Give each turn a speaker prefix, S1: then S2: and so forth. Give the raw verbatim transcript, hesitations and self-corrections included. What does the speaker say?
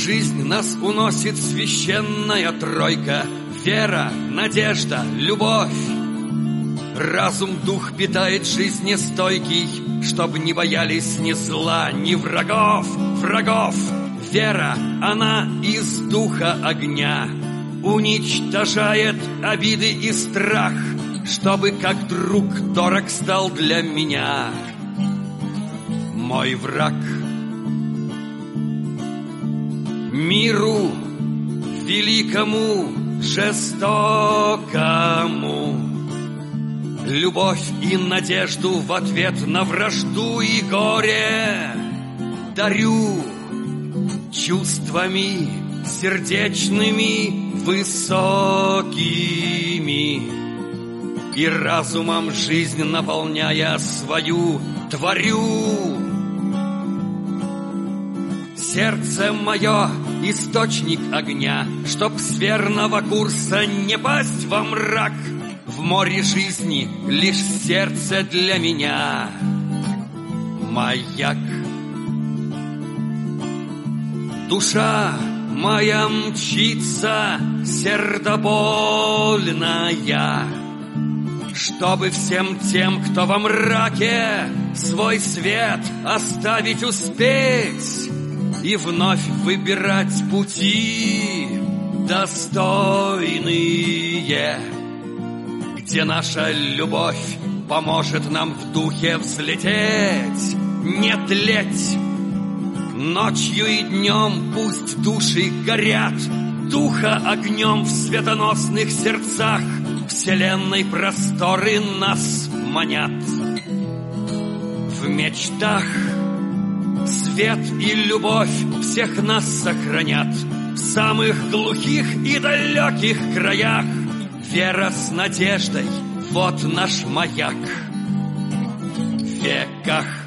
S1: жизнь нас уносит священная тройка: вера, надежда, любовь. Разум дух питает жизнестойкий, чтоб не боялись ни зла, ни врагов, врагов. Вера, она из духа огня, уничтожает обиды и страх, чтобы как друг дорог стал для меня мой враг. Миру великому, жестокому, любовь и надежду в ответ на вражду и горе дарю чувствами сердечными высокими, и разумом жизнь наполняя свою творю. Сердце мое — источник огня, чтоб с верного курса не пасть во мрак. В море жизни лишь сердце для меня маяк. Душа моя мчится сердобольная, чтобы всем тем, кто во мраке, свой свет оставить успеть и вновь выбирать пути достойные, где наша любовь поможет нам в духе взлететь, не тлеть. Ночью и днем пусть души горят, духа огнем в светоносных сердцах. Вселенной просторы нас манят. В мечтах свет и любовь всех нас сохранят. В самых глухих и далеких краях вера с надеждой — вот наш маяк. В веках